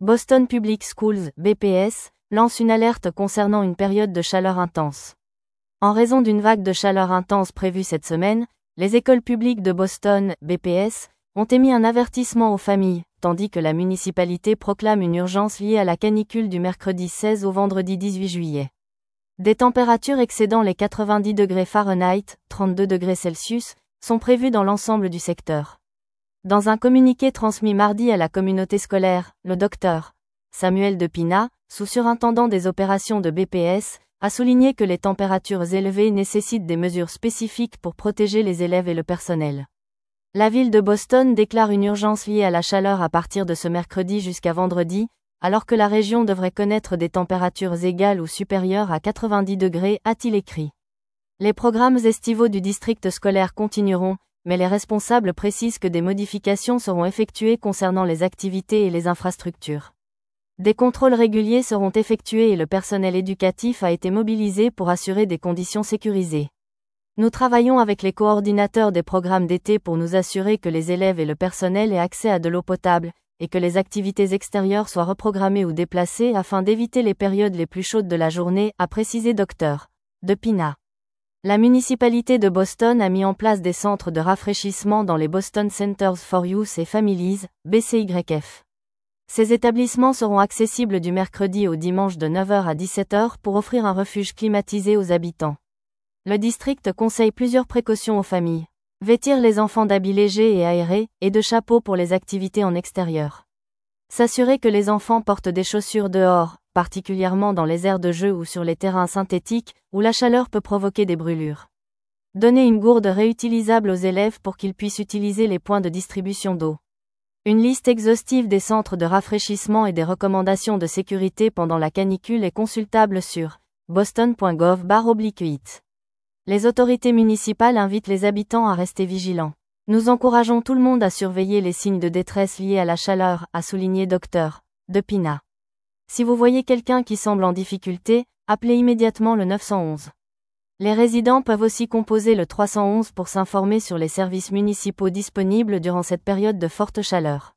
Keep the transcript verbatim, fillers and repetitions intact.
Boston Public Schools, B P S, lance une alerte concernant une période de chaleur intense. En raison d'une vague de chaleur intense prévue cette semaine, les écoles publiques de Boston, B P S, ont émis un avertissement aux familles, tandis que la municipalité proclame une urgence liée à la canicule du mercredi seize au vendredi dix-huit juillet. Des températures excédant les quatre-vingt-dix degrés Fahrenheit, trente-deux degrés Celsius, sont prévues dans l'ensemble du secteur. Dans un communiqué transmis mardi à la communauté scolaire, le docteur Samuel De Pina, sous-surintendant des opérations de B P S, a souligné que les températures élevées nécessitent des mesures spécifiques pour protéger les élèves et le personnel. La ville de Boston déclare une urgence liée à la chaleur à partir de ce mercredi jusqu'à vendredi, alors que la région devrait connaître des températures égales ou supérieures à quatre-vingt-dix degrés, a-t-il écrit. Les programmes estivaux du district scolaire continueront, mais les responsables précisent que des modifications seront effectuées concernant les activités et les infrastructures. Des contrôles réguliers seront effectués et le personnel éducatif a été mobilisé pour assurer des conditions sécurisées. Nous travaillons avec les coordinateurs des programmes d'été pour nous assurer que les élèves et le personnel aient accès à de l'eau potable, et que les activités extérieures soient reprogrammées ou déplacées afin d'éviter les périodes les plus chaudes de la journée, a précisé docteur De Pina. La municipalité de Boston a mis en place des centres de rafraîchissement dans les Boston Centers for Youth et Families, B C Y F. Ces établissements seront accessibles du mercredi au dimanche de neuf heures à dix-sept heures pour offrir un refuge climatisé aux habitants. Le district conseille plusieurs précautions aux familles. Vêtir les enfants d'habits légers et aérés, et de chapeaux pour les activités en extérieur. S'assurer que les enfants portent des chaussures dehors, particulièrement dans les aires de jeu ou sur les terrains synthétiques, où la chaleur peut provoquer des brûlures. Donner une gourde réutilisable aux élèves pour qu'ils puissent utiliser les points de distribution d'eau. Une liste exhaustive des centres de rafraîchissement et des recommandations de sécurité pendant la canicule est consultable sur boston point gov barre oblique huit. Les autorités municipales invitent les habitants à rester vigilants. Nous encourageons tout le monde à surveiller les signes de détresse liés à la chaleur, a souligné docteur De Pina. Si vous voyez quelqu'un qui semble en difficulté, appelez immédiatement le neuf cent onze. Les résidents peuvent aussi composer le trois cent onze pour s'informer sur les services municipaux disponibles durant cette période de forte chaleur.